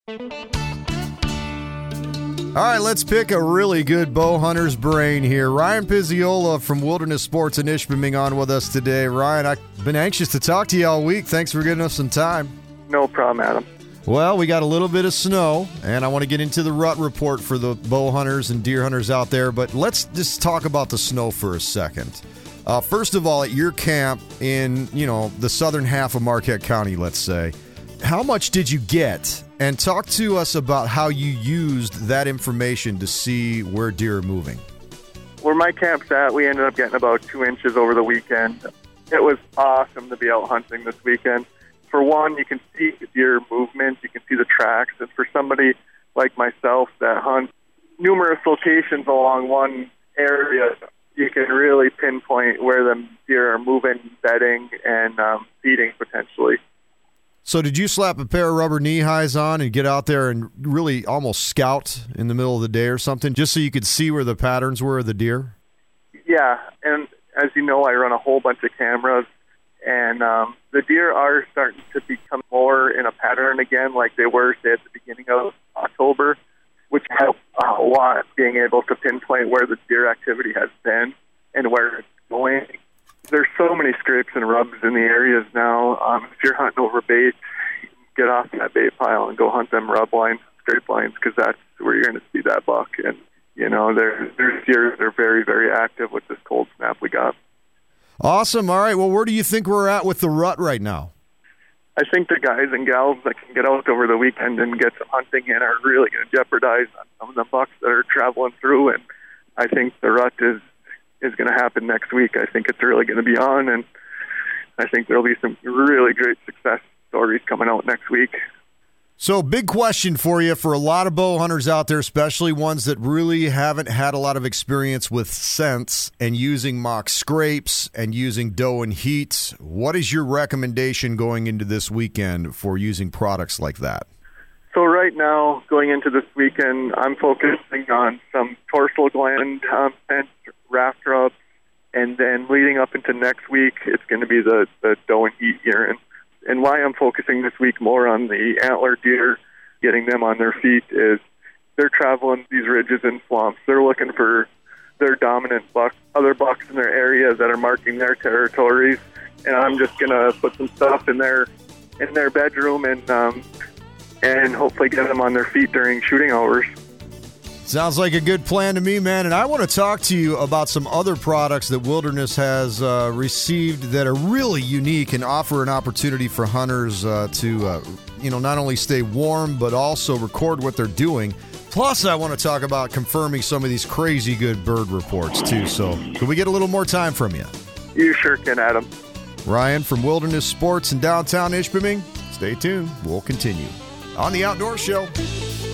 All right, let's pick a really good bow hunter's brain here. Ryan Pizziola from Wilderness Sports in Ishpeming on with us today. Ryan, I've been anxious to talk to you all week. Thanks for giving us some time. No problem, Adam. Well, we got a little bit of snow, and I want to get into the rut report for the bow hunters and deer hunters out there, but let's just talk about the snow for a second. First of all, at your camp in, the southern half of Marquette County, let's say, how much did you get? And talk to us about how you used that information to see where deer are moving. Where my camp's at, we ended up getting about 2 inches over the weekend. It was awesome to be out hunting this weekend. For one, you can see the deer movement, you can see the tracks, and for somebody like myself that hunts numerous locations along one area, you can really pinpoint where the deer are moving, bedding, and feeding potentially. So did you slap a pair of rubber knee highs on and get out there and really almost scout in the middle of the day or something, just so you could see where the patterns were of the deer? Yeah, and as you know, I run a whole bunch of cameras, and the deer are starting to become more in a pattern again like they were, say, at the beginning of October, which helps a lot being able to pinpoint where the deer activity has been and where it's going. There's so many scrapes and rubs in the areas now. If you're hunting over bait, get off that bait pile and go hunt them rub lines, scrape lines, because that's where you're going to see that buck. And, there's deer that are very, very active with this cold snap we got. Awesome. All right. Well, where do you think we're at with the rut right now? I think the guys and gals that can get out over the weekend and get some hunting in are really going to jeopardize on some of the bucks that are traveling through. And I think the rut is going to happen next week. I think it's really going to be on, and I think there'll be some really great success stories coming out next week. So, big question for you for a lot of bow hunters out there, especially ones that really haven't had a lot of experience with scents and using mock scrapes and using doe and heat. What is your recommendation going into this weekend for using products like that? So right now, going into this weekend, I'm focusing on some dorsal gland scent, raft rubs, and then leading up into next week, it's going to be the doe and heat urine. And why I'm focusing this week more on the antler deer, getting them on their feet, is they're traveling these ridges and swamps. They're looking for their dominant bucks, other bucks in their area that are marking their territories. And I'm just going to put some stuff in their bedroom and hopefully get them on their feet during shooting hours. Sounds like a good plan to me, man. And I want to talk to you about some other products that Wilderness has received that are really unique and offer an opportunity for hunters to not only stay warm, but also record what they're doing. Plus, I want to talk about confirming some of these crazy good bird reports, too. So can we get a little more time from you? You sure can, Adam. Ryan from Wilderness Sports in downtown Ishpeming. Stay tuned. We'll continue on The Outdoor Show.